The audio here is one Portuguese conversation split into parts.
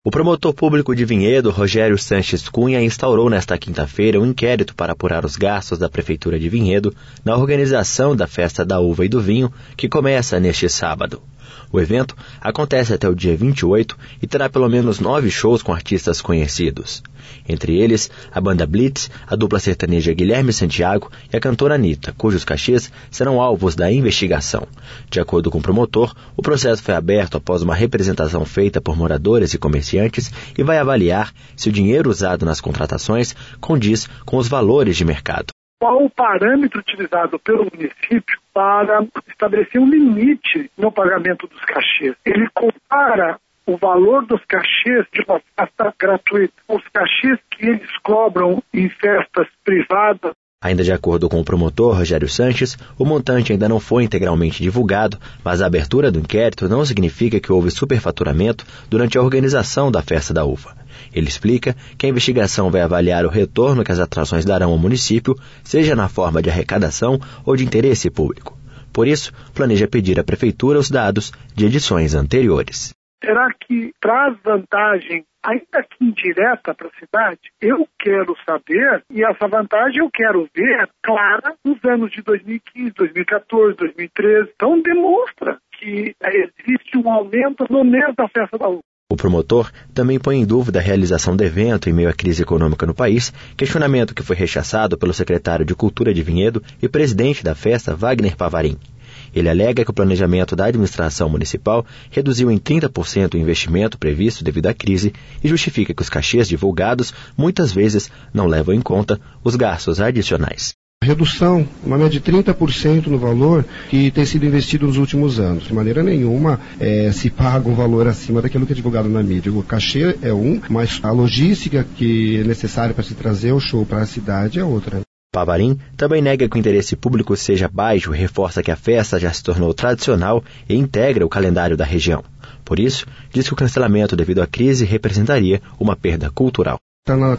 O promotor público de Vinhedo, Rogério Sanches Cunha, instaurou nesta quinta-feira um inquérito para apurar os gastos da Prefeitura de Vinhedo na organização da Festa da Uva e do Vinho, que começa neste sábado. O evento acontece até o dia 28 e terá pelo menos 9 shows com artistas conhecidos. Entre eles, a banda Blitz, a dupla sertaneja Guilherme Santiago e a cantora Anitta, cujos cachês serão alvos da investigação. De acordo com o promotor, o processo foi aberto após uma representação feita por moradores e comerciantes e vai avaliar se o dinheiro usado nas contratações condiz com os valores de mercado. Qual o parâmetro utilizado pelo município para estabelecer um limite no pagamento dos cachês? Ele compara o valor dos cachês de uma festa gratuita com os cachês que eles cobram em festas privadas. Ainda de acordo com o promotor Rogério Sanches, o montante ainda não foi integralmente divulgado, mas a abertura do inquérito não significa que houve superfaturamento durante a organização da Festa da Uva. Ele explica que a investigação vai avaliar o retorno que as atrações darão ao município, seja na forma de arrecadação ou de interesse público. Por isso, planeja pedir à Prefeitura os dados de edições anteriores. Será que traz vantagem, ainda que indireta, para a cidade? Eu quero saber, e essa vantagem eu quero ver clara nos anos de 2015, 2014, 2013. Então demonstra que existe um aumento no mês da Festa da Uva. O promotor também põe em dúvida a realização do evento em meio à crise econômica no país, questionamento que foi rechaçado pelo secretário de Cultura de Vinhedo e presidente da festa, Wagner Pavarim. Ele alega que o planejamento da administração municipal reduziu em 30% o investimento previsto devido à crise e justifica que os cachês divulgados muitas vezes não levam em conta os gastos adicionais. Redução, uma média de 30% no valor que tem sido investido nos últimos anos. De maneira nenhuma se paga um valor acima daquilo que é divulgado na mídia. O cachê é um, mas a logística que é necessária para se trazer o show para a cidade é outra. Pavarim também nega que o interesse público seja baixo e reforça que a festa já se tornou tradicional e integra o calendário da região. Por isso, diz que o cancelamento devido à crise representaria uma perda cultural. Está na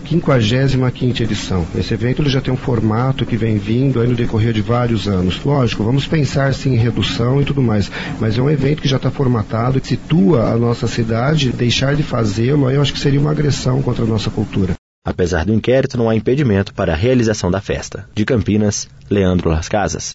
55ª edição. Esse evento ele já tem um formato que vem vindo aí no decorrer de vários anos. Lógico, vamos pensar sim em redução e tudo mais, mas é um evento que já está formatado, que situa a nossa cidade. Deixar de fazê-lo, aí eu acho que seria uma agressão contra a nossa cultura. Apesar do inquérito, não há impedimento para a realização da festa. De Campinas, Leandro Las Casas.